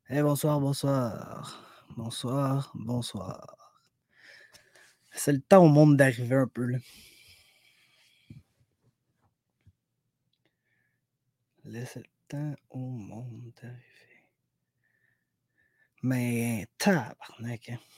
Eh bonsoir, bonsoir. Bonsoir, bonsoir. C'est le temps au monde d'arriver un peu, là. Laissez le temps au monde d'arriver. Mais tabarnak, hein.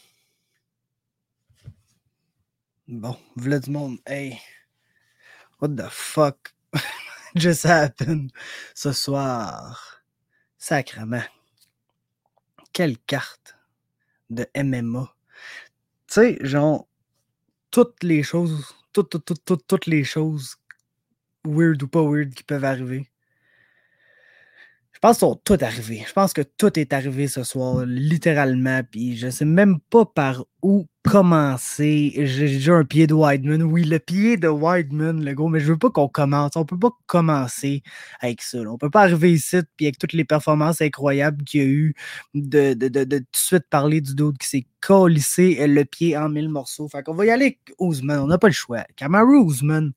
Bon, v'là du monde. Hey, what the fuck just happened ce soir? Sacrement. Quelle carte de MMA. Tu sais, genre, toutes les choses, toutes les choses, weird ou pas weird, qui peuvent arriver. Je pense qu'ils sont tous arrivés. Je pense que tout est arrivé ce soir, littéralement. Puis je sais même pas par où commencer. J'ai déjà un pied de Weidman. Oui, le pied de Weidman, le gros, mais je veux pas qu'on commence. On peut pas commencer avec ça, là. On peut pas arriver ici, puis avec toutes les performances incroyables qu'il y a eu, de tout de suite parler du dude qui s'est collissé le pied en 1000 morceaux. Fait qu'on va y aller avec Ousmane. On n'a pas le choix. Kamaru Ousmane.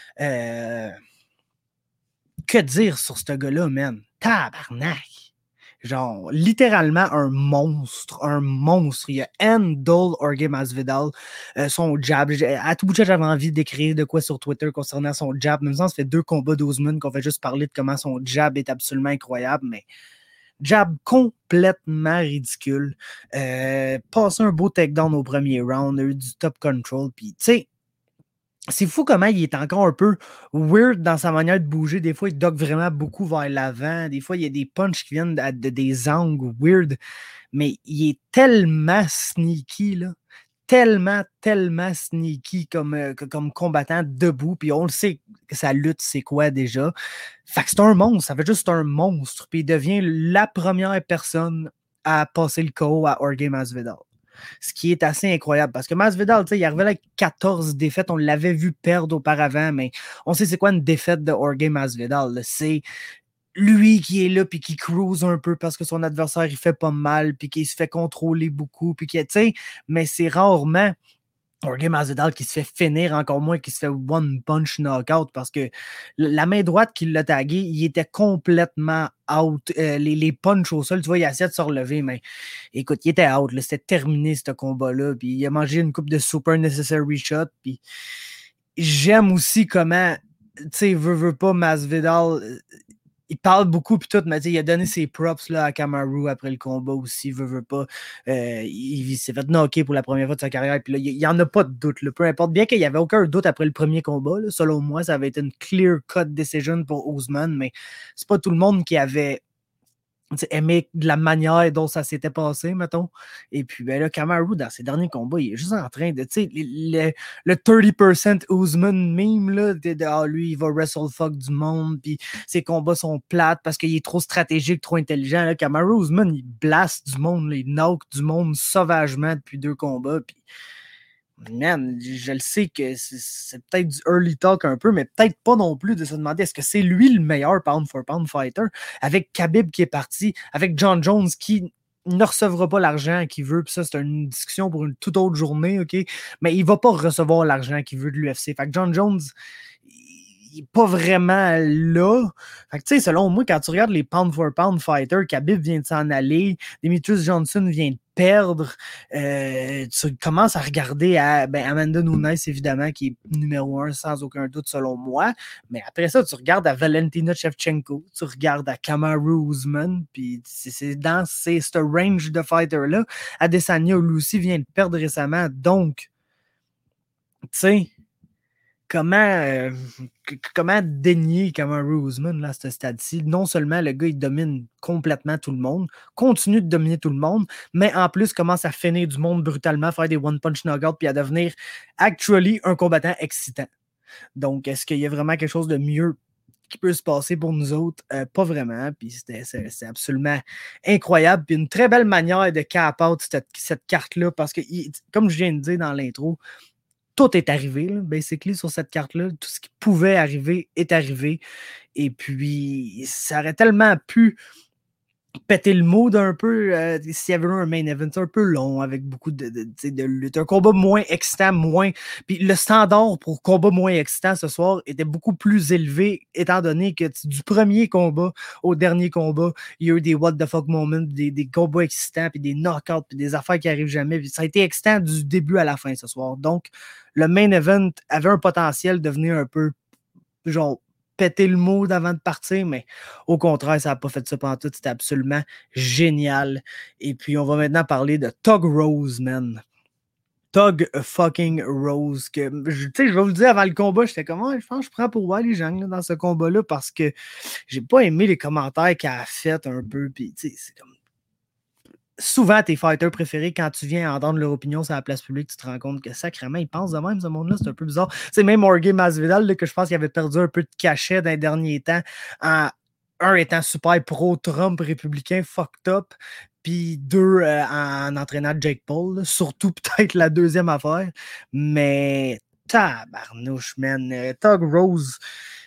Que dire sur ce gars-là, man? Tabarnak! Genre, littéralement un monstre, un monstre. Il y a Endol Jorge Masvidal, son jab. À tout bout de champ, j'avais envie d'écrire de quoi sur Twitter concernant son jab. Même ça fait 2 combats d'Ousmane qu'on fait juste parler de comment son jab est absolument incroyable, mais jab complètement ridicule. Passé un beau takedown au premier round, a eu du top control, puis tu sais, c'est fou comment il est encore un peu weird dans sa manière de bouger. Des fois, il dock vraiment beaucoup vers l'avant. Des fois, il y a des punches qui viennent de des angles weird. Mais il est tellement sneaky, là. Tellement sneaky comme combattant debout. Puis on le sait que sa lutte, c'est quoi déjà. Fait que c'est un monstre. Ça fait juste un monstre. Puis il devient la première personne à passer le KO à Jorge Masvidal. Ce qui est assez incroyable parce que Masvidal, il arrivait avec 14 défaites. On l'avait vu perdre auparavant, mais on sait c'est quoi une défaite de Jorge Masvidal. Là. C'est lui qui est là puis qui cruise un peu parce que son adversaire il fait pas mal puis qu'il se fait contrôler beaucoup puis tu sais, mais c'est rarement Jorge Masvidal qui se fait finir, encore moins qui se fait one punch knockout parce que la main droite qui l'a tagué, il était complètement out. Les punches au sol, tu vois, il essayé de se relever, mais écoute, il était out. C'était terminé ce combat-là. Puis il a mangé une coupe de super necessary shot. Puis j'aime aussi comment, tu sais, veut pas Masvidal. Il parle beaucoup puis tout, mais il a donné ses props là, à Kamaru après le combat aussi, veut pas. Il s'est fait knocker pour la première fois de sa carrière, puis là, il n'y en a pas de doute, là, peu importe. Bien qu'il n'y avait aucun doute après le premier combat, là, selon moi, ça avait été une clear-cut decision pour Ousmane, mais c'est pas tout le monde qui avait aimé de la manière dont ça s'était passé, mettons. Et puis, ben là, Kamaru, dans ses derniers combats, il est juste en train de, tu sais, le 30% Ousmane meme, là, lui, il va wrestle fuck du monde, puis ses combats sont plates parce qu'il est trop stratégique, trop intelligent. Là, Kamaru Ousmane, il blast du monde, là, il knock du monde sauvagement depuis 2 combats, puis man, je le sais que c'est peut-être du early talk un peu, mais peut-être pas non plus de se demander est-ce que c'est lui le meilleur pound for pound fighter avec Khabib qui est parti, avec John Jones qui ne recevra pas l'argent qu'il veut, puis ça, c'est une discussion pour une toute autre journée, OK? Mais il va pas recevoir l'argent qu'il veut de l'UFC. Fait que John Jones, il est pas vraiment là. Fait que, tu sais, selon moi, quand tu regardes les pound for pound fighters, Khabib vient de s'en aller, Demetrius Johnson vient de perdre, tu commences à regarder à Amanda Nunes, évidemment, qui est numéro 1 sans aucun doute, selon moi. Mais après ça, tu regardes à Valentina Shevchenko, tu regardes à Kamaru Usman, puis c'est dans ce range de fighter-là. Adesanya, lui aussi, vient de perdre récemment. Donc, tu sais, comment, comment dénier Kamaru Usman là, à ce stade-ci? Non seulement le gars, il domine complètement tout le monde, continue de dominer tout le monde, mais en plus commence à finir du monde brutalement, faire des one-punch knockouts, puis à devenir actually un combattant excitant. Donc, est-ce qu'il y a vraiment quelque chose de mieux qui peut se passer pour nous autres? Pas vraiment, puis c'est absolument incroyable, puis une très belle manière de cap out cette carte-là, parce que, comme je viens de dire dans l'intro, tout est arrivé, là, basically, sur cette carte-là. Tout ce qui pouvait arriver est arrivé. Et puis, ça aurait tellement pu péter le mood un peu, s'il y avait eu un main event un peu long, avec beaucoup de lutte. Un combat moins excitant, moins... Puis le standard pour combat moins excitant ce soir était beaucoup plus élevé, étant donné que du premier combat au dernier combat, il y a eu des what the fuck moments, des combats excitants, puis des knockouts, puis des affaires qui arrivent jamais. Puis ça a été excitant du début à la fin ce soir. Donc, le main event avait un potentiel de venir un peu, genre, péter le mood avant de partir, mais au contraire, ça n'a pas fait ça pantoute. C'était absolument génial. Et puis, on va maintenant parler de Tug Rose, man. Tug fucking Rose. Que, je vais vous le dire, avant le combat, j'étais comme, ouais, je pense que je prends pour Wiley Zhang dans ce combat-là parce que j'ai pas aimé les commentaires qu'elle a fait un peu. Puis, tu sais, c'est comme souvent tes fighters préférés, quand tu viens entendre leur opinion sur la place publique, tu te rends compte que sacrément, ils pensent de même, ce monde-là, c'est un peu bizarre. C'est même Jorge Masvidal, là, que je pense qu'il avait perdu un peu de cachet dans les derniers temps, en un étant super pro-Trump républicain, fucked up, puis deux, en entraînant Jake Paul, là, surtout peut-être la deuxième affaire, mais tabarnouche, man, Tug Rose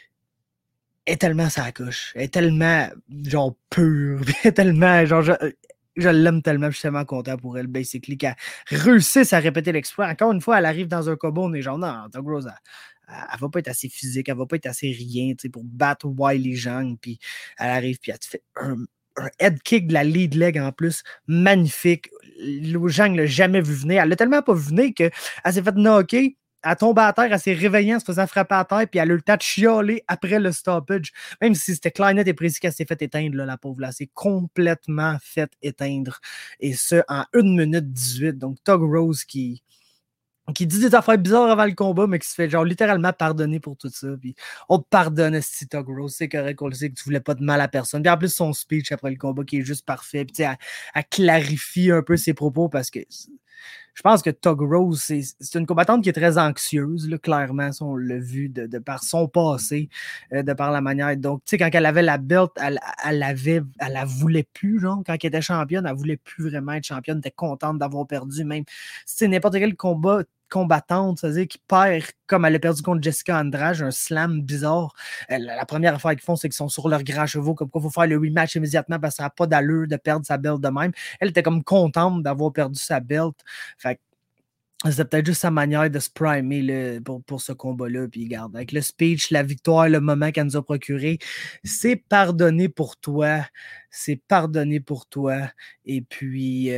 est tellement sa couche, est tellement, genre, pure, est tellement, genre, je l'aime tellement, je suis tellement content pour elle, basically, qu'elle réussisse à répéter l'exploit. Encore une fois, elle arrive dans un combat, on est genre, non, Tug Rose, elle va pas être assez physique, elle va pas être assez rien, tu sais, pour battre Wiley Zhang, puis elle arrive, puis elle te fait un head kick de la lead leg en plus, magnifique. Zhang l'a jamais vu venir, elle l'a tellement pas vu venir qu'elle s'est fait knocker. Elle tombe à terre, elle s'est réveillée en se faisant frapper à terre, puis elle a eu le temps de chialer après le stoppage. Même si c'était clair, net et précis qu'elle s'est fait éteindre, là, la pauvre, là. Elle s'est complètement fait éteindre. Et ce, en 1 minute 18. Donc, Tug Rose qui dit des affaires bizarres avant le combat, mais qui se fait genre littéralement pardonner pour tout ça. Puis on te pardonne, si Tug Rose, c'est correct, on le sait que tu voulais pas de mal à personne. Puis en plus, son speech après le combat qui est juste parfait. Puis elle clarifie un peu ses propos parce que je pense que Tug Rose, c'est une combattante qui est très anxieuse, là, clairement, ça, on l'a vu de par son passé, de par la manière. Donc, tu sais, quand elle avait la belt, elle la voulait plus, genre, quand elle était championne, elle voulait plus vraiment être championne, elle était contente d'avoir perdu, même. C'est n'importe quel combattante, c'est-à-dire qui perd comme elle a perdu contre Jessica Andrade, un slam bizarre. La première affaire qu'ils font, c'est qu'ils sont sur leurs grands chevaux, comme quoi il faut faire le rematch immédiatement parce que ça n'a pas d'allure de perdre sa belt de même. Elle était comme contente d'avoir perdu sa belt. Fait que c'est peut-être juste sa manière de se primer pour ce combat-là. Puis regarde, avec le speech, la victoire, le moment qu'elle nous a procuré, c'est pardonné pour toi. C'est pardonné pour toi. Et puis,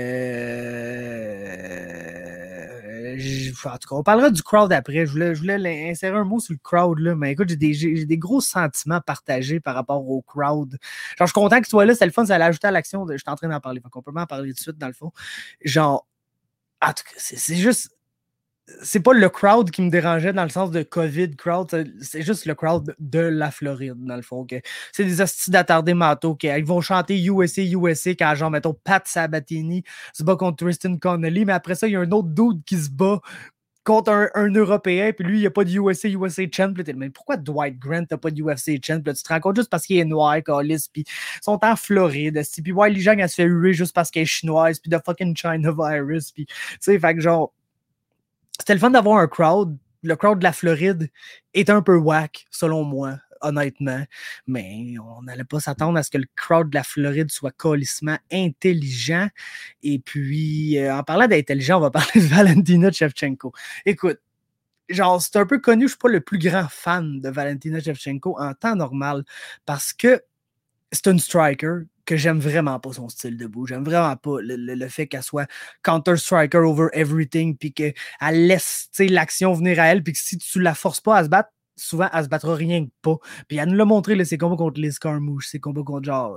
en tout cas, on parlera du crowd après. Je voulais insérer un mot sur le crowd, là, mais écoute, j'ai des gros sentiments partagés par rapport au crowd. Genre, je suis content que tu sois là, c'est le fun, ça allait ajouter à l'action. Je suis en train d'en parler. Donc, on peut m'en parler tout de suite, dans le fond. Genre, en tout cas, c'est juste. C'est pas le crowd qui me dérangeait dans le sens de COVID crowd, c'est juste le crowd de la Floride, dans le fond. C'est des hosties d'attardés mentaux ils vont chanter USA, USA quand, genre, mettons, Pat Sabatini se bat contre Tristan Connolly, mais après ça, il y a un autre dude qui se bat contre un Européen, puis lui, il n'y a pas de USA, USA champ. Mais pourquoi Dwight Grant n'a pas de UFC champ? Là, tu te rends compte juste parce qu'il est noir, Callis, puis ils sont en Floride. Puis Wiley Zhang, elle se fait huer juste parce qu'elle est chinoise, puis de fucking China virus. Puis, tu sais, fait que genre, c'était le fun d'avoir un crowd. Le crowd de la Floride est un peu whack, selon moi, honnêtement. Mais on n'allait pas s'attendre à ce que le crowd de la Floride soit colissement intelligent. Et puis, en parlant d'intelligent, on va parler de Valentina Shevchenko. Écoute, genre, c'est un peu connu, je ne suis pas le plus grand fan de Valentina Shevchenko en temps normal parce que c'est une striker que j'aime vraiment pas son style de bout. J'aime vraiment pas le fait qu'elle soit counter-striker over everything, puis qu'elle laisse l'action venir à elle, puis que si tu la forces pas à se battre, souvent, elle se battra rien que pas. Puis elle nous l'a montré, là, ses combats contre Liz Carmouche, ses combats contre genre...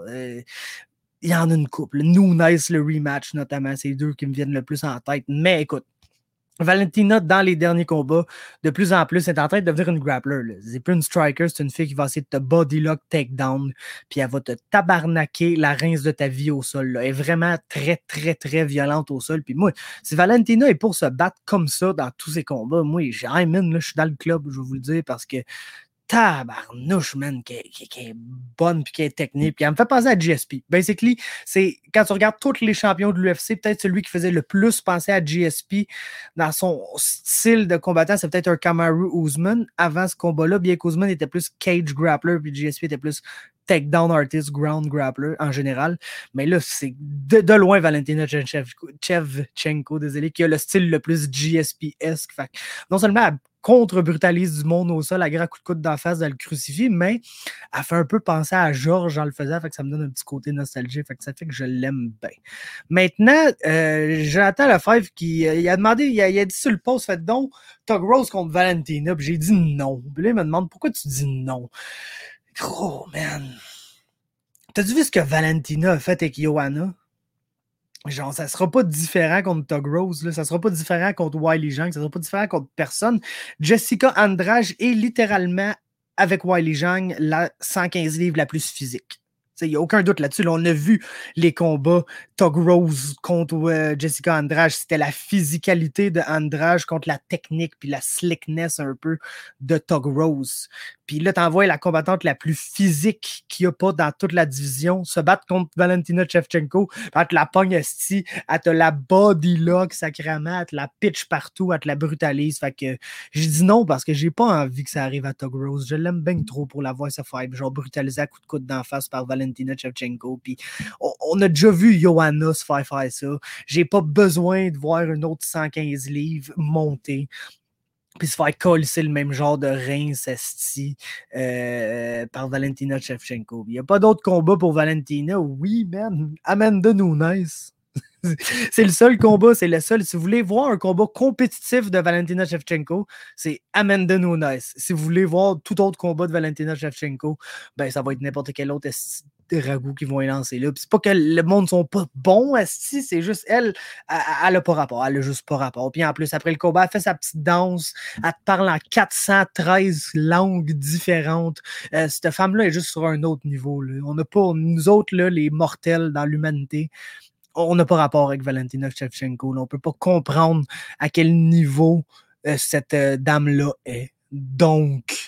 il y en a une couple. Nunes, le rematch, notamment, c'est les deux qui me viennent le plus en tête. Mais écoute, Valentina, dans les derniers combats, de plus en plus, est en train de devenir une grappler. Là. C'est plus une striker, c'est une fille qui va essayer de te bodylock, takedown, puis elle va te tabarnaquer la rince de ta vie au sol. Là. Elle est vraiment très, très, très violente au sol. Puis moi, si Valentina est pour se battre comme ça dans tous ses combats, moi, je suis dans le club, je vais vous le dire, parce que tabarnouche, man, qui est bonne puis qui est technique. Puis elle me fait penser à GSP. Basically, c'est quand tu regardes tous les champions de l'UFC, peut-être celui qui faisait le plus penser à GSP dans son style de combattant, c'est peut-être un Kamaru Usman. Avant ce combat-là, bien qu'Usman était plus cage grappler, puis GSP était plus takedown artist, ground grappler en général. Mais là, c'est de loin Valentina Shevchenko, désolé, qui a le style le plus GSP-esque. Fait non seulement elle contre-brutalise du monde au sol à grands coups de coude d'en face, elle le crucifie, mais elle fait un peu penser à Georges en le faisant, fait que ça me donne un petit côté nostalgique, fait que ça fait que je l'aime bien. Maintenant, Jonathan Lefebvre qui il a demandé, il a dit sur le post, fait donc Tug Rose contre Valentina, puis j'ai dit non. Puis là, il me demande pourquoi tu dis non. Gros, man. T'as-tu vu ce que Valentina a fait avec Johanna? Genre, ça sera pas différent contre Tug Rose, là. Ça sera pas différent contre Wiley Zhang, ça sera pas différent contre personne. Jessica Andrade est littéralement, avec Wiley Zhang, la 115 livres la plus physique. Il n'y a aucun doute là-dessus. Là, on a vu les combats Tug Rose contre Jessica Andrade. C'était la physicalité de Andrade contre la technique puis la slickness un peu de Tug Rose. Puis là, t'envoies la combattante la plus physique qu'il n'y a pas dans toute la division se battre contre Valentina Shevchenko. Elle te la pogne esti, elle te la body lock sacrément, elle te la pitch partout, elle te la brutalise. Fait que je dis non parce que j'ai pas envie que ça arrive à Tug Rose. Je l'aime bien trop pour la voir se faire genre brutaliser à coup de coude d'en face par Valentina Shevchenko. Puis on a déjà vu Johanna se faire ça. J'ai pas besoin de voir une autre 115 livres monter. Puis se faire coller le même genre de reins esti par Valentina Shevchenko. Il n'y a pas d'autre combat pour Valentina. Oui, man. Amanda Nunes. C'est le seul combat, c'est le seul. Si vous voulez voir un combat compétitif de Valentina Shevchenko, c'est Amanda Nunes. Si vous voulez voir tout autre combat de Valentina Shevchenko, ben ça va être n'importe quel autre ragout qui vont y lancer là. Puis c'est pas que le monde sont pas bons, esti, c'est juste elle a pas rapport. Elle a juste pas rapport. Puis en plus, après le combat, elle fait sa petite danse. Elle te parle en 413 langues différentes. Cette femme-là est juste sur un autre niveau. Là. On n'a pas, nous autres, là, les mortels dans l'humanité, on n'a pas rapport avec Valentina Shevchenko. Là. On ne peut pas comprendre à quel niveau cette dame-là est. Donc,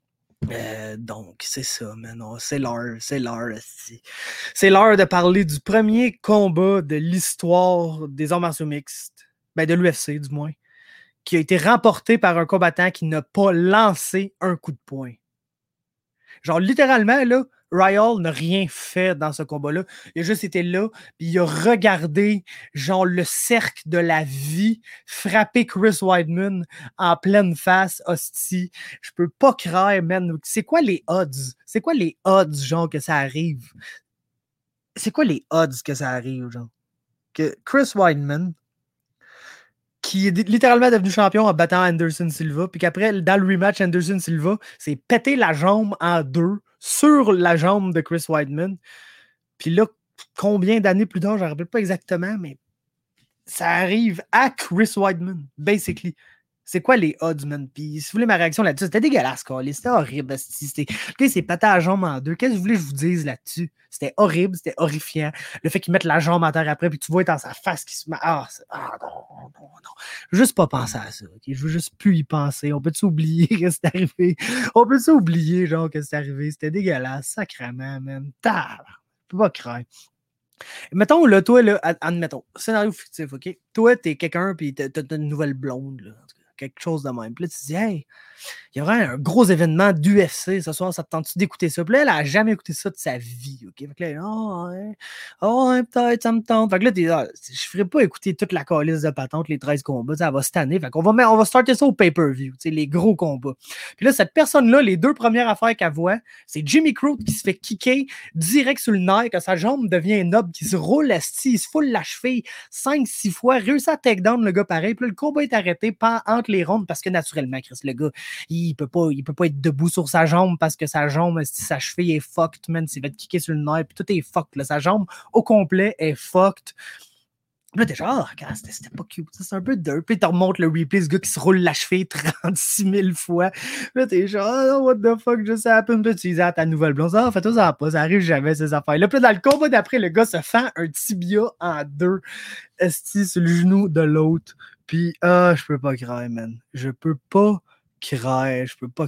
c'est ça, man. C'est l'heure. C'est l'heure de parler du premier combat de l'histoire des arts martiaux mixtes, ben de l'UFC du moins, qui a été remporté par un combattant qui n'a pas lancé un coup de poing. Genre, littéralement, là, Ryal n'a rien fait dans ce combat-là. Il a juste été là, puis il a regardé, genre, le cercle de la vie frapper Chris Weidman en pleine face, hostie. Je peux pas croire, man. C'est quoi les odds? C'est quoi les odds, genre, que ça arrive? C'est quoi les odds que ça arrive, genre? Que Chris Weidman, qui est littéralement devenu champion en battant Anderson Silva, puis qu'après, dans le rematch, Anderson Silva s'est pété la jambe en deux sur la jambe de Chris Weidman. Puis là, combien d'années plus tard, je ne me rappelle pas exactement, mais ça arrive à Chris Weidman, basically. C'est quoi les odds, man? Puis si vous voulez ma réaction là-dessus, c'était dégueulasse, quoi. C'était horrible. C'est pété la jambe en deux. Qu'est-ce que vous voulez que je vous dise là-dessus? C'était horrible, c'était horrifiant. Le fait qu'ils mettent la jambe en terre après, puis tu vois dans sa face qui se met. Non. Je veux juste pas penser à ça. Okay? Je veux juste plus y penser. On peut-tu oublier que c'est arrivé? On peut-tu oublier, genre, que c'est arrivé? C'était dégueulasse, sacrément, man. Je peux pas craindre. Mettons, là, toi, là, admettons, scénario fictif, OK? Toi, t'es quelqu'un, puis t'as une nouvelle blonde, là. Quelque chose de même. Puis là, tu te dis, hey, il y aura un gros événement d'UFC ce soir, ça te tente-tu d'écouter ça? Puis là, elle n'a jamais écouté ça de sa vie, OK? Fait que là, ouais, peut-être, ça me tente. Fait que là, je ne ferai pas écouter toute la calice de patente, les 13 combats, ça va se tanner. Fait qu'on va starter ça au pay-per-view, les gros combats. Puis là, cette personne-là, les deux premières affaires qu'elle voit, c'est Jimmy Crute qui se fait kicker direct sur le nerf, que sa jambe devient noble, qui se roule esti, il se foule la cheville 5-6 fois, réussit à take down le gars pareil. Puis là, le combat est arrêté entre les rondes parce que naturellement, Chris, le gars, il peut pas être debout sur sa jambe parce que sa jambe, sa cheville est fucked, man. Il va te kicker sur le nerf, puis tout est fucked. Là. Sa jambe au complet est fucked. Là, t'es genre, regarde, c'était pas cute. C'est un peu dirt. Puis tu remontes le replay, ce gars qui se roule la cheville 36 000 fois. Là, t'es genre, oh, what the fuck just happened? Puis tu disais à ta nouvelle blonde, fais-toi ça pas, ça arrive jamais, ces affaires. Là, puis dans le combat d'après, le gars se fend un tibia en deux, esti sur le genou de l'autre. Puis, je peux pas croire, man. Je peux pas croire.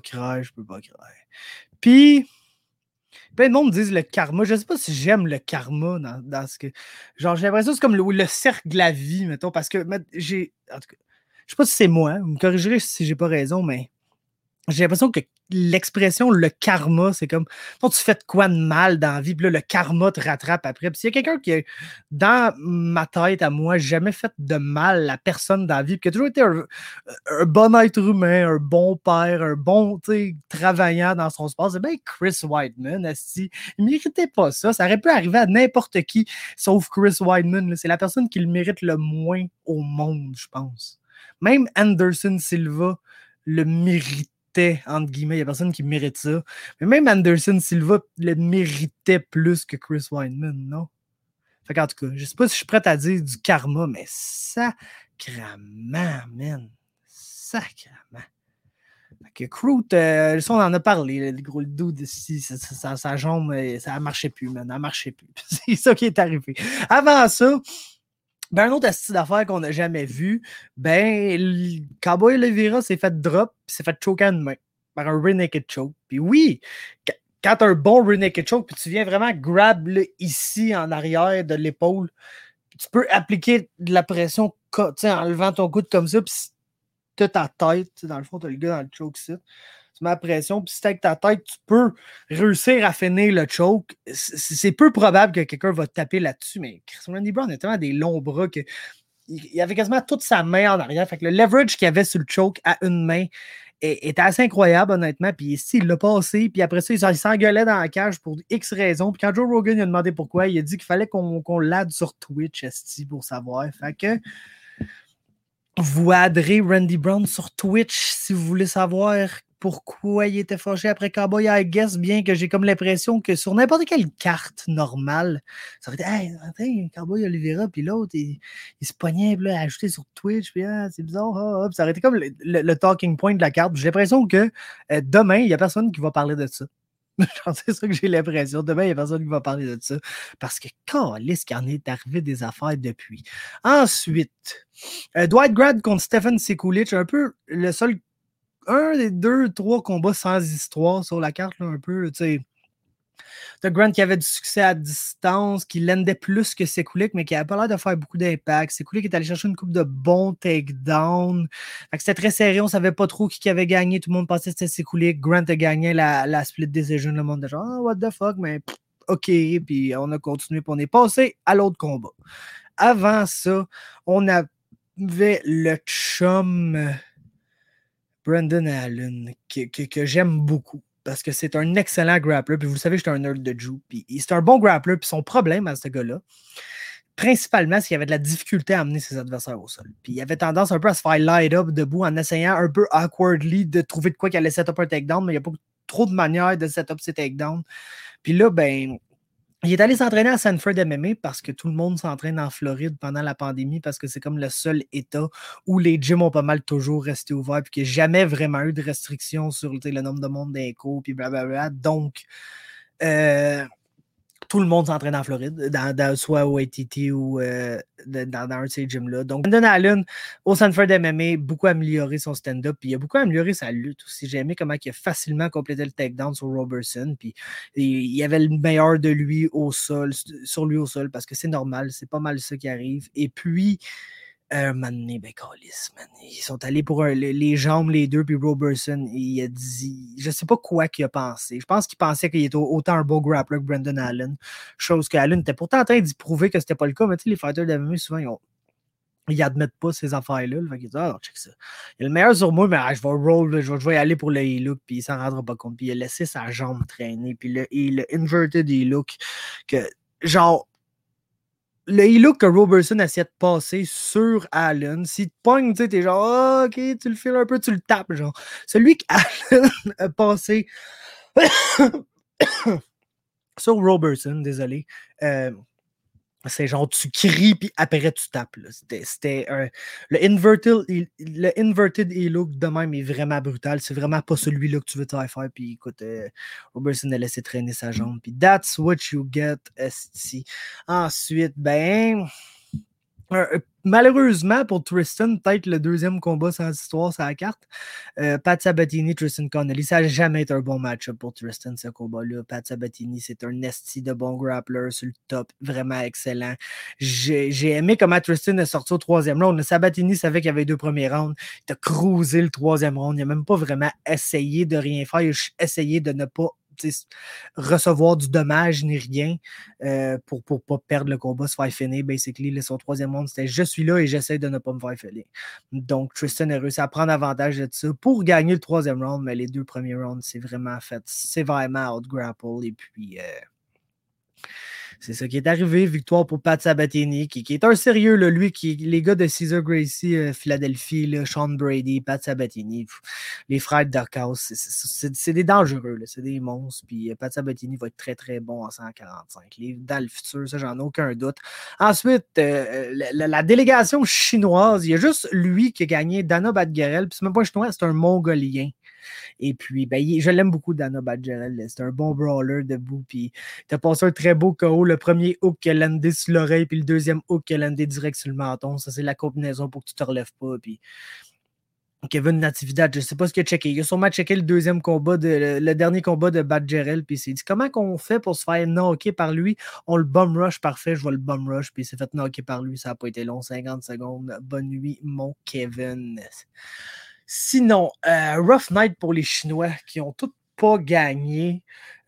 Puis, plein de monde disent le karma. Je sais pas si j'aime le karma dans ce que. Genre, j'ai l'impression que c'est comme le cercle de la vie, mettons, parce que en tout cas, je sais pas si c'est moi, vous me corrigerez si j'ai pas raison, mais j'ai l'impression que l'expression le karma, c'est comme quand tu fais de quoi de mal dans la vie, puis là, le karma te rattrape après. Puis s'il y a quelqu'un qui, dans ma tête à moi, jamais fait de mal à personne dans la vie, puis qui a toujours été un bon être humain, un bon père, un bon travaillant dans son sport, c'est bien Chris Weidman. Asti. Il ne méritait pas ça. Ça aurait pu arriver à n'importe qui, sauf Chris Weidman. C'est la personne qui le mérite le moins au monde, je pense. Même Anderson Silva le mérite entre guillemets, il n'y a personne qui mérite ça. Mais même Anderson Silva le méritait plus que Chris Weidman, non? Fait qu'en tout cas, je sais pas si je suis prêt à dire du karma, mais sacrament, man. Sacrament. Fait que Kroot, on en a parlé, le gros dude ici, sa jambe, ça ne marchait plus, man. Ça ne marchait plus. C'est ça qui est arrivé. Avant ça, ben, un autre style d'affaires qu'on n'a jamais vu, ben, Cowboy Oliveira s'est fait drop, puis s'est fait choker à une main par un rear naked choke. Puis oui, quand tu as un bon rear naked choke, puis tu viens vraiment grab là, ici en arrière de l'épaule, tu peux appliquer de la pression en levant ton coude comme ça, puis tu as ta tête, dans le fond, tu as le gars dans le choke sit. Tu mets la pression, puis si t'es avec ta tête, tu peux réussir à finir le choke. C'est peu probable que quelqu'un va te taper là-dessus, mais Randy Brown a tellement des longs bras qu'il avait quasiment toute sa main en arrière. Fait que le leverage qu'il avait sur le choke à une main était assez incroyable, honnêtement. Puis ici, il l'a passé, puis après ça, il s'engueulait dans la cage pour X raisons. Puis quand Joe Rogan lui a demandé pourquoi, il a dit qu'il fallait qu'on l'ade sur Twitch, esti, pour savoir. Fait que vous adrez Randy Brown sur Twitch si vous voulez savoir pourquoi il était fâché après Cowboy, I guess, bien que j'ai comme l'impression que sur n'importe quelle carte normale, ça aurait été hey, attends, Cowboy Oliveira, puis l'autre, il se pognait là, à ajouter sur Twitch, puis c'est bizarre, puis ça aurait été comme le talking point de la carte. J'ai l'impression que demain, il n'y a personne qui va parler de ça. C'est ça que j'ai l'impression. Demain, il n'y a personne qui va parler de ça. Parce que, calisse qu'il en est arrivé des affaires depuis. Ensuite, Dwight Grant contre Stephen Sekulic, un peu le seul, un des 2-3 combats sans histoire sur la carte, là, un peu, tu sais. T'as Grant qui avait du succès à distance, qui l'endait plus que Sekulic, mais qui n'avait pas l'air de faire beaucoup d'impact. Sekulic est allé chercher une coupe de bons takedowns. C'était très serré, on ne savait pas trop qui avait gagné. Tout le monde pensait que c'était Sekulic. Grant a gagné la split decision. Le monde était genre, oh, what the fuck, mais OK. Puis on a continué, puis on est passé à l'autre combat. Avant ça, on avait le chum Brendan Allen, que j'aime beaucoup. Parce que c'est un excellent grappler. Puis vous savez, j'étais un nerd de Drew. Puis c'est un bon grappler. Puis son problème à ce gars-là, principalement, c'est qu'il avait de la difficulté à amener ses adversaires au sol. Puis il avait tendance un peu à se faire light up debout en essayant un peu awkwardly de trouver de quoi qu'il allait set up un takedown, mais il n'y a pas trop de manières de set up ses takedowns. Puis là, ben, il est allé s'entraîner à Sanford MMA parce que tout le monde s'entraîne en Floride pendant la pandémie parce que c'est comme le seul État où les gyms ont pas mal toujours resté ouverts et qu'il n'y a jamais vraiment eu de restrictions sur le nombre de monde d'un cours puis blablabla. Donc, tout le monde s'entraîne en Floride, soit au ATT ou dans un de ces gyms-là. Donc, Brendan Allen, au Sanford MMA, beaucoup amélioré son stand-up, puis il a beaucoup amélioré sa lutte aussi. J'ai aimé comment il a facilement complété le takedown sur Robertson, puis il y avait le meilleur de lui au sol, sur lui au sol, parce que c'est normal, c'est pas mal ça qui arrive. Et puis, Mané, ben, calice, man. Ils sont allés pour les jambes, les deux, puis Robertson, il a dit, je sais pas quoi qu'il a pensé. Je pense qu'il pensait qu'il était autant un beau grappler que Brendan Allen. Chose que Allen était pourtant en train d'y prouver que c'était pas le cas, mais tu sais, les fighters de MMA, souvent, ils admettent pas ces affaires-là. Fait qu'ils disent, ah, non, check ça. Il est le meilleur sur moi, mais je vais roll, je vais y aller pour le e-look, puis il s'en rendra pas compte. Puis il a laissé sa jambe traîner, puis le inverted e-look, que, genre, le e-look que Robertson essaie de passer sur Allen, s'il te pogne, tu sais, t'es genre, oh, ok, tu le files un peu, tu le tapes, genre. Celui qu'Allen a passé sur Robertson, désolé, c'est genre, tu cries, puis après, tu tapes. C'était le inverted e-look de même est vraiment brutal. C'est vraiment pas celui-là que tu veux te faire. Puis écoute, Robertson a laissé traîner sa jambe. Puis that's what you get, esti. Ensuite, ben, Malheureusement pour Tristan, peut-être le deuxième combat sans histoire sur la carte. Pat Sabatini, Tristan Connolly, ça n'a jamais été un bon match-up pour Tristan, ce combat-là. Pat Sabatini, c'est un esti de bon grappler sur le top, vraiment excellent. J'ai aimé comment Tristan est sorti au troisième round. Sabatini savait qu'il y avait les 2 premiers rounds. Il a cruisé le troisième round. Il n'a même pas vraiment essayé de rien faire. Il a essayé de ne pas recevoir du dommage ni rien pour pas perdre le combat, se faire finir, basically. Son troisième round, c'était je suis là et j'essaie de ne pas me faire finir. Donc, Tristan a réussi à prendre avantage de ça pour gagner le troisième round, mais les 2 premiers rounds, c'est vraiment fait sévèrement out-grapple et puis c'est ça qui est arrivé. Victoire pour Pat Sabatini, qui est un sérieux, là, lui, les gars de Cesar Gracie, Philadelphie, là, Sean Brady, Pat Sabatini, les frères Darkhouse, c'est des dangereux, là, c'est des monstres. Puis Pat Sabatini va être très, très bon en 145 livres. Dans le futur, ça, j'en ai aucun doute. Ensuite, la délégation chinoise, il y a juste lui qui a gagné Dana Badgerel. Puis c'est même pas un chinois, c'est un mongolien. Et puis, ben, je l'aime beaucoup, Dana Badgerel. C'est un bon brawler debout. Puis, t'as passé un très beau KO. Le premier hook qui a landé sur l'oreille, puis le deuxième hook qui a landé direct sur le menton. Ça, c'est la combinaison pour que tu te relèves pas. Puis, Kevin Natividad, je sais pas ce qu'il a checké. Il a sûrement checké le deuxième combat, le dernier combat de Badgerel. Puis, il s'est dit comment qu'on fait pour se faire knocker par lui? On le bum rush, parfait, je vais le bum rush. Puis, il s'est fait knocker par lui. Ça n'a pas été long, 50 secondes. Bonne nuit, mon Kevin. Sinon, rough night pour les Chinois qui ont tous pas gagné.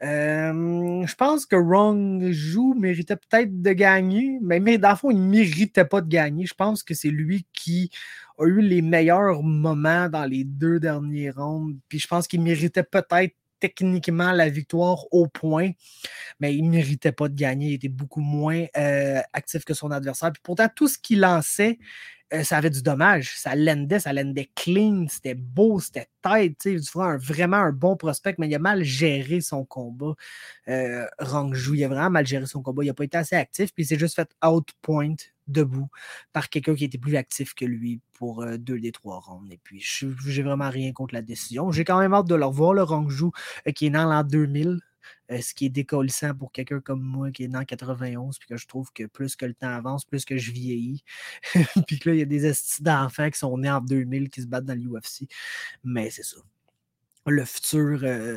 Je pense que Rongju méritait peut-être de gagner, mais dans le fond, il ne méritait pas de gagner. Je pense que c'est lui qui a eu les meilleurs moments dans les 2 derniers rounds. Puis je pense qu'il méritait peut-être techniquement la victoire au point, mais il ne méritait pas de gagner. Il était beaucoup moins actif que son adversaire. Puis pourtant, tout ce qu'il lançait, ça avait du dommage. Ça landait clean, c'était beau, c'était tight. Tu feras vraiment un bon prospect, mais il a mal géré son combat. Rongju, il a vraiment mal géré son combat. Il n'a pas été assez actif, puis il s'est juste fait outpoint debout par quelqu'un qui était plus actif que lui pour 2 des 3 rounds. Et puis, j'ai vraiment rien contre la décision. J'ai quand même hâte de le revoir, le Rongju, qui est né en l'an 2000. Ce qui est décollissant pour quelqu'un comme moi qui est né en 91, puis que je trouve que plus que le temps avance, plus que je vieillis, puis que là, il y a des estis d'enfants qui sont nés en 2000 qui se battent dans l'UFC. Mais c'est ça. Le futur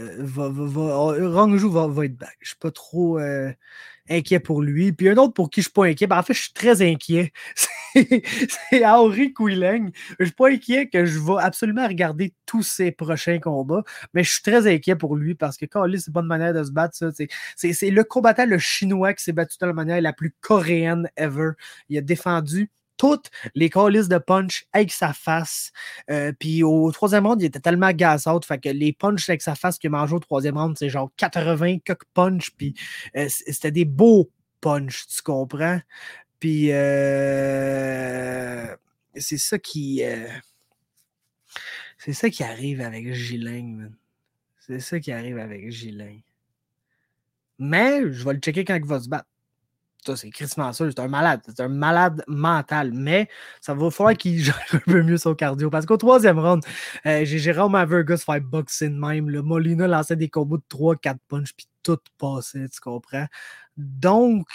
Rongju va être back. Je suis pas trop inquiet pour lui. Puis un autre pour qui je suis pas inquiet, en fait, je suis très inquiet. C'est Aori Quileng. Je suis pas inquiet que je vais absolument regarder tous ses prochains combats, mais je suis très inquiet pour lui parce que Kali, c'est pas une manière de se battre. Ça. C'est le combattant, le chinois, qui s'est battu de la manière la plus coréenne ever. Il a défendu toutes les calices de punch avec sa face. Puis au troisième round, il était tellement gas out, fait que les punches avec sa face qu'il a mangé au troisième round, c'est genre 80 cock punch, puis c'était des beaux punch, tu comprends? Puis c'est ça qui arrive avec Gilling, man. C'est ça qui arrive avec Gilling. Mais je vais le checker quand il va se battre. Ça, c'est crissement sûr. C'est un malade mental. Mais ça va falloir qu'il gère un peu mieux son cardio. Parce qu'au troisième round, j'ai Jérôme Avergus faire boxer de même. Là. Molina lançait des combos de 3-4 punches, puis tout passait, tu comprends? Donc,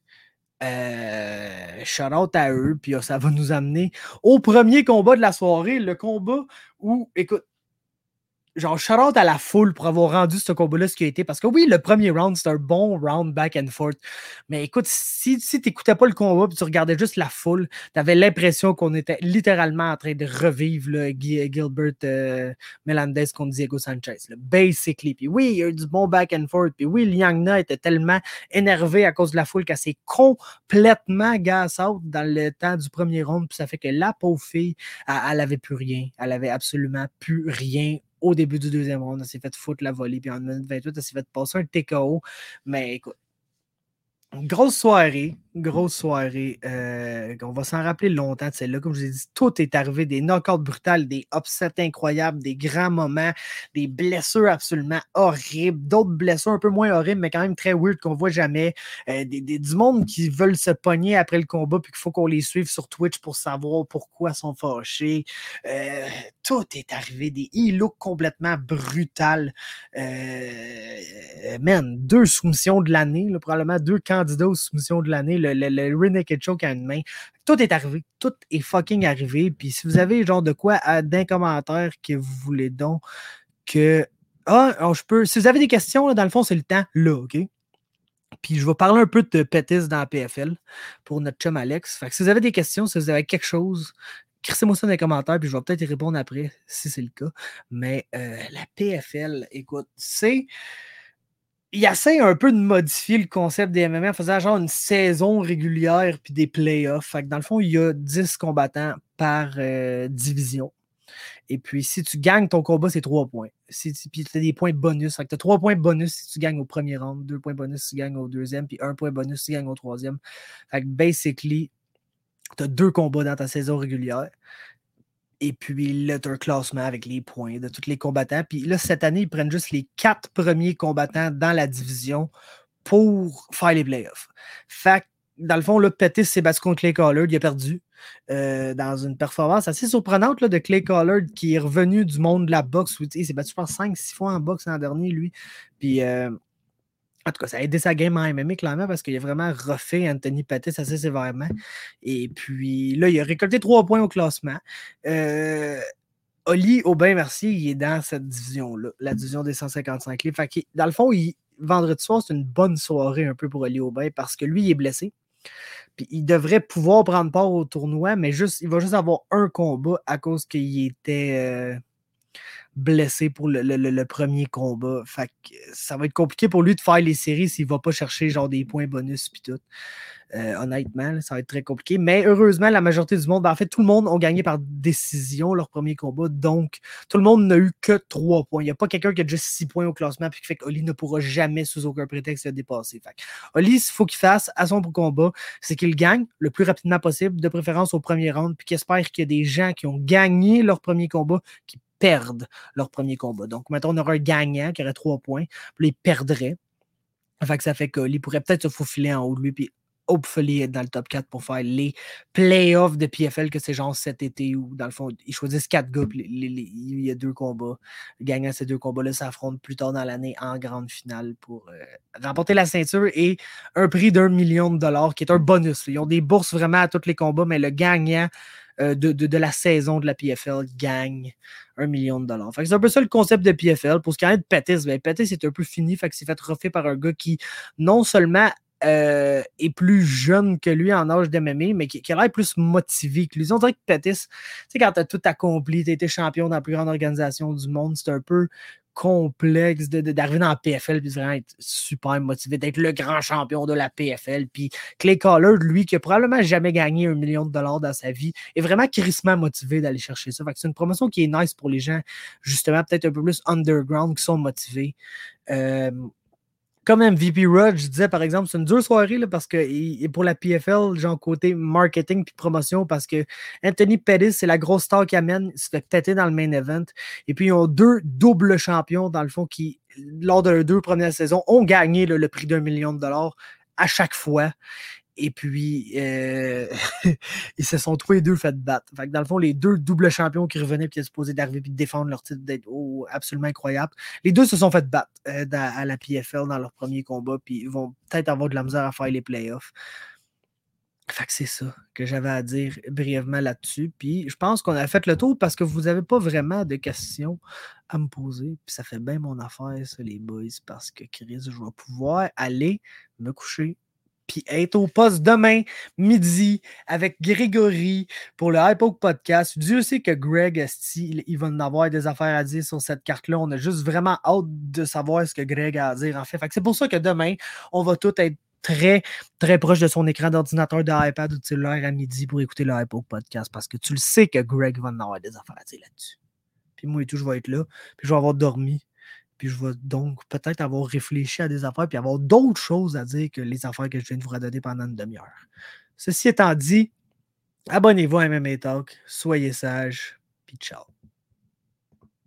shout out à eux, puis ça va nous amener au premier combat de la soirée. Le combat où, écoute, genre, shout-out à la foule pour avoir rendu ce combat-là ce qui a été. Parce que oui, le premier round, c'était un bon round back and forth. Mais écoute, si tu n'écoutais pas le combat et tu regardais juste la foule, tu avais l'impression qu'on était littéralement en train de revivre là, Gilbert Melendez contre Diego Sanchez. Là, basically. Puis oui, il y a eu du bon back and forth. Puis oui, Liang Na était tellement énervé à cause de la foule qu'elle s'est complètement gas out dans le temps du premier round. Puis ça fait que la pauvre fille, elle avait plus rien. Elle avait absolument plus rien au début du deuxième round. Elle s'est fait foutre la volée, puis en minute 28, elle s'est fait passer un TKO. Mais écoute, grosse soirée. On va s'en rappeler longtemps de celle-là. Comme je vous ai dit, tout est arrivé. Des knockouts brutales, des upsets incroyables, des grands moments, des blessures absolument horribles, d'autres blessures un peu moins horribles, mais quand même très weird qu'on voit jamais. Du monde qui veulent se pogner après le combat, puis qu'il faut qu'on les suive sur Twitch pour savoir pourquoi ils sont fâchés. Tout est arrivé. Des e-looks complètement brutales. Man, 2 soumissions de l'année, là, probablement 2 candidats aux soumissions de l'année. le rear naked choke à une main. Tout est arrivé. Tout est fucking arrivé. Puis si vous avez genre de quoi d'un commentaire que vous voulez donc que... si vous avez des questions, là, dans le fond, c'est le temps, là, OK? Puis je vais parler un peu de Pettis dans la PFL pour notre chum Alex. Fait que si vous avez des questions, si vous avez quelque chose, crissez-moi ça dans les commentaires, puis je vais peut-être y répondre après, si c'est le cas. Mais la PFL, écoute, il essaie un peu de modifier le concept des MMA en faisant genre une saison régulière puis des playoffs. Fait que dans le fond, il y a 10 combattants par division. Et puis, si tu gagnes ton combat, c'est 3 points. Puis tu as des points bonus. Fait que tu as 3 points bonus si tu gagnes au premier round, 2 points bonus si tu gagnes au deuxième, puis 1 point bonus si tu gagnes au troisième. Fait que basically, tu as 2 combats dans ta saison régulière. Et puis là, tu as un classement avec les points de tous les combattants. Puis là, cette année, ils prennent juste les 4 premiers combattants dans la division pour faire les playoffs. Fait que, dans le fond, là, Pettis s'est battu contre Clay Collard. Il a perdu dans une performance assez surprenante là, de Clay Collard qui est revenu du monde de la boxe. Il s'est battu, je pense, 5-6 fois en boxe l'an dernier, lui. Puis, en tout cas, ça a aidé sa game en MMA, clairement, parce qu'il a vraiment refait Anthony Pettis assez sévèrement. Et puis, là, il a récolté 3 points au classement. Oli Aubin-Mercier, il est dans cette division-là, la division des 155 livres. Fait que, dans le fond, vendredi soir, c'est une bonne soirée un peu pour Oli Aubin parce que lui, il est blessé. Puis il devrait pouvoir prendre part au tournoi, mais il va juste avoir un combat à cause qu'il était blessé pour le premier combat. Fait que ça va être compliqué pour lui de faire les séries s'il ne va pas chercher genre des points bonus puis tout. Honnêtement, là, ça va être très compliqué. Mais heureusement, la majorité du monde, en fait, tout le monde a gagné par décision leur premier combat. Donc, tout le monde n'a eu que 3 points. Il n'y a pas quelqu'un qui a juste 6 points au classement puis qui fait qu'Oli ne pourra jamais, sous aucun prétexte, se dépasser. Fait Oli, ce qu'il faut qu'il fasse à son combat, c'est qu'il gagne le plus rapidement possible, de préférence au premier round, puis qu'il espère qu'il y a des gens qui ont gagné leur premier combat qui perdent leur premier combat. Donc, mettons, on aurait un gagnant qui aurait 3 points, puis il perdrait. Fait que ça fait qu'Oli pourrait peut-être se faufiler en haut de lui, puis hopefully être dans le top 4 pour faire les playoffs de PFL, que c'est genre cet été où, dans le fond, ils choisissent 4 gars, puis il y a 2 combats. Gagnant ces 2 combats-là s'affrontent plus tard dans l'année en grande finale pour remporter la ceinture et un prix d'1 million de dollars, qui est un bonus. Ils ont des bourses vraiment à tous les combats, mais le gagnant de la saison de la PFL gagne 1 million de dollars. Fait que c'est un peu ça le concept de PFL. Pour ce qui est de Pettis, Pettis est un peu fini, fait que c'est fait refait par un gars qui, non seulement est plus jeune que lui en âge d'MMA, mais qui a l'air plus motivé que lui. On dirait que Pettis, tu sais, quand tu as tout accompli, tu as été champion dans la plus grande organisation du monde, c'est un peu complexe d'arriver dans la PFL puis vraiment être super motivé, d'être le grand champion de la PFL. Puis Clay Collard, lui, qui a probablement jamais gagné 1 million de dollars dans sa vie, est vraiment crissement motivé d'aller chercher ça. Fait que c'est une promotion qui est nice pour les gens, justement, peut-être un peu plus underground, qui sont motivés. Comme MVP Rudd, je disais par exemple, c'est une dure soirée là, parce que pour la PFL, genre côté marketing puis promotion, parce que Anthony Pettis, c'est la grosse star qui amène, il se fait péter dans le main event. Et puis ils ont 2 doubles champions, dans le fond, qui, lors de leurs 2 premières saisons, ont gagné le prix d'1 million de dollars à chaque fois. Et puis, ils se sont tous les 2 fait battre. Fait que dans le fond, les 2 doubles champions qui revenaient et qui étaient supposés d'arriver et de défendre leur titre d'être absolument incroyable, les 2 se sont fait battre à la PFL dans leur premier combat, puis ils vont peut-être avoir de la misère à faire les playoffs. Fait que c'est ça que j'avais à dire brièvement là-dessus. Puis je pense qu'on a fait le tour parce que vous n'avez pas vraiment de questions à me poser. Puis ça fait bien mon affaire, ça, les boys, parce que Chris, je vais pouvoir aller me coucher puis être au poste demain midi avec Grégory pour le Hypoke Podcast. Dieu sait que Greg, il va en avoir des affaires à dire sur cette carte-là. On a juste vraiment hâte de savoir ce que Greg a à dire, en fait. Fait que c'est pour ça que demain, on va tous être très, très proche de son écran d'ordinateur, de iPad ou de cellulaire à midi pour écouter le Hypoke Podcast parce que tu le sais que Greg va en avoir des affaires à dire là-dessus. Puis moi et tout, je vais être là. Puis je vais avoir dormi. Puis je vais donc peut-être avoir réfléchi à des affaires puis avoir d'autres choses à dire que les affaires que je viens de vous redonner pendant une demi-heure. Ceci étant dit, abonnez-vous à MMA Talk, soyez sages, puis ciao.